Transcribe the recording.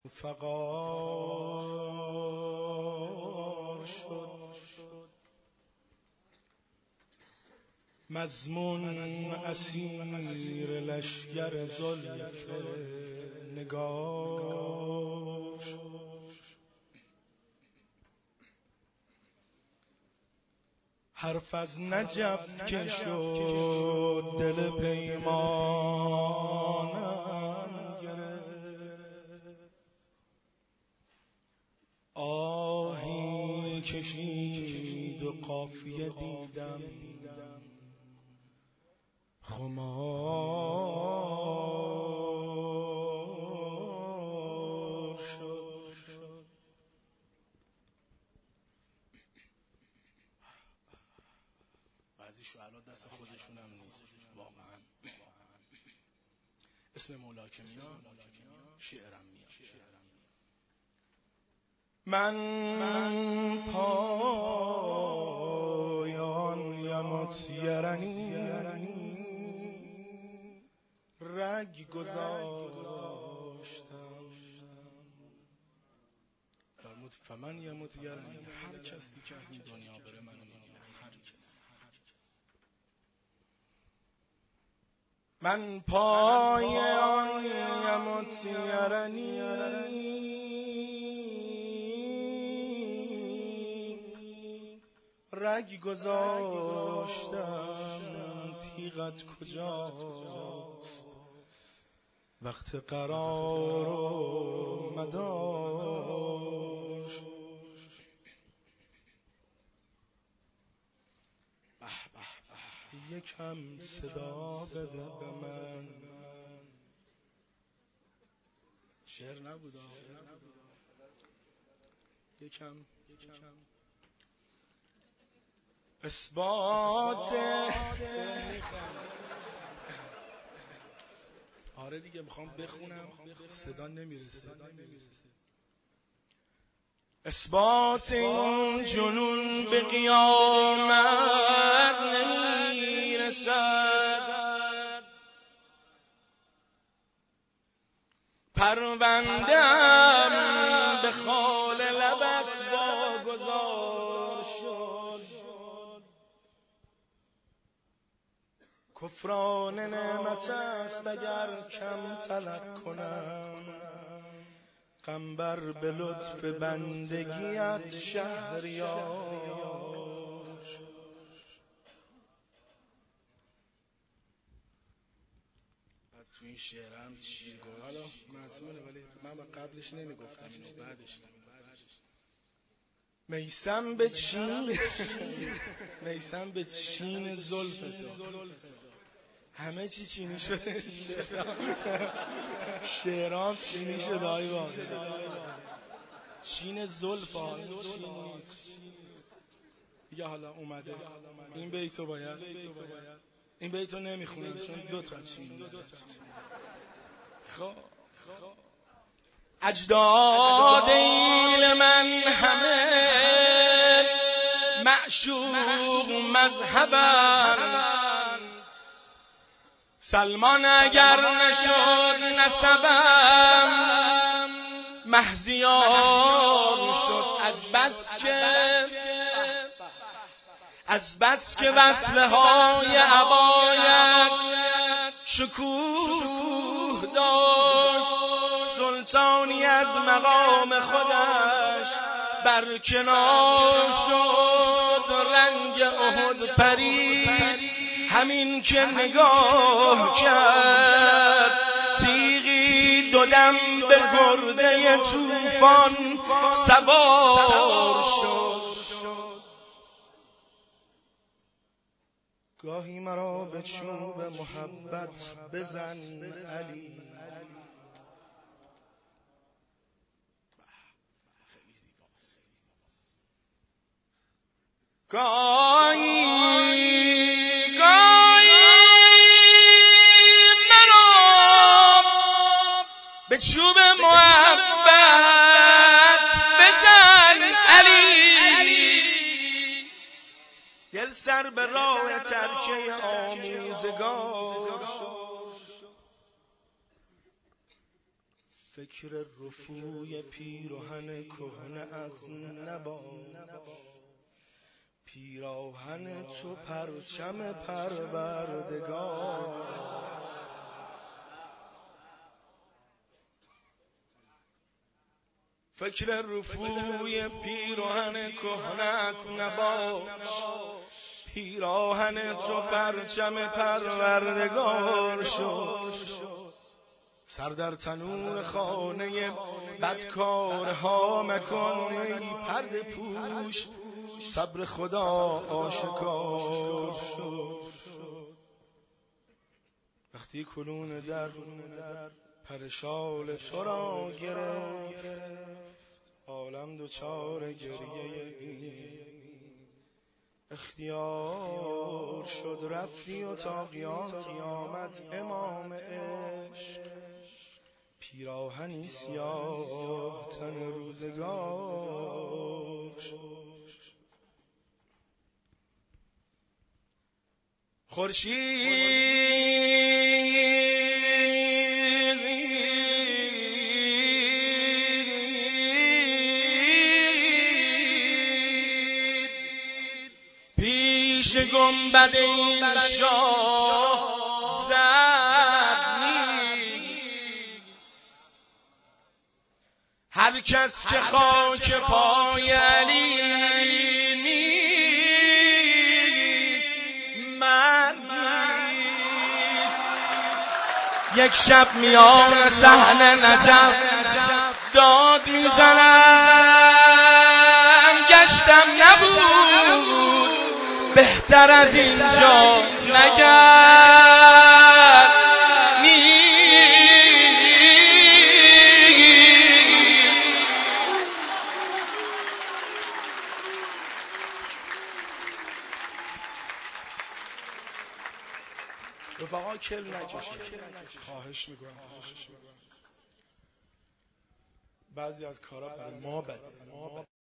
فقار شد مضمون اسیر لشگر زلف نگار شد. حرف از نجف که شد دل پیمانم گرفت، آهی کشید و قافیه دیدم خمار شد. بعضی شعرها دست خودشون هم نیست واقعا. اسم مولا که میاد شعرم میاد. من پایانیم مطیرنی رگ گذاشتم. فرمود فمن یموت یرنی، هر کسی که از این دنیا بره منو میبینه. هر کسی. من پایانیم مطیرنی رگ گذاشتم، تیغت کجاست وقت قرار و مدار شد. یکم صدا بده به من. شعر نبود یکم اثبات. آره دیگه میخوام بخونم صدا نمیرسه. اثبات این جنون به قیامت نمیرسد، پروندم به خال لبت واگذار شد. کفران نعمت است اگر کم طلب کنم، قنبر به لطف بندگیت شهریار شد. بعد تو این شعرم چی گفت؟ حالا مضمونه ولی من با قبلش نمیگفتم اینو، بعدش میسم به چین زلفت، همه چی چینی شده. شعرام چینی شده های واقعی. چین زلف ها این چین نیست دیگه. حالا اومده این بیتو باید این بیتو نمیخونم چون دوتا چین داره. خب اجداد ایل من همه معشوق مذهبن، سلمان اگر نشد نسبم مهزیار شد. از بس که وصله های عبایت شکوه داشت، سلطانی از مقام خودش برکنار شد. رنگ احد پرید همین که نگاه کرد، تیغی دو دم به گرده طوفان سوار شد. گاهی مرا به چوب محبت بزن علی، گاهی مرا به چوب محبت بزن علی، دل سر به راه ترکه آموزگار شد. فکر رفوی پیراهن کهنه‌ات نبا، پیراهن تو پرچم پروردگار. فکر رفوی پیراهن کهنه‌ات نبا، پیراهن تو پرچم پروردگار شد. سر در تنور خانه بدکارها مکن ای پرده پوش، صبر خدا آشکار شد. وقتی کلون در پرشال تو را گرفت، عالم دچار گریه اختیار شد. رفتی و تا قیامت امام عشق، پیراهنی سیاه تن روزگار شد. خورشید پیش گنبد این شاه زد نیست، هر کس که خاک پای علی نیست من نیست. یک شب میان صحن نجف داد میزنم، گشتم نبود بهتر از اینجا مگر نیست. رفقا کل نکشید، خواهش میکنم. بعضی از کارا برای ما بده.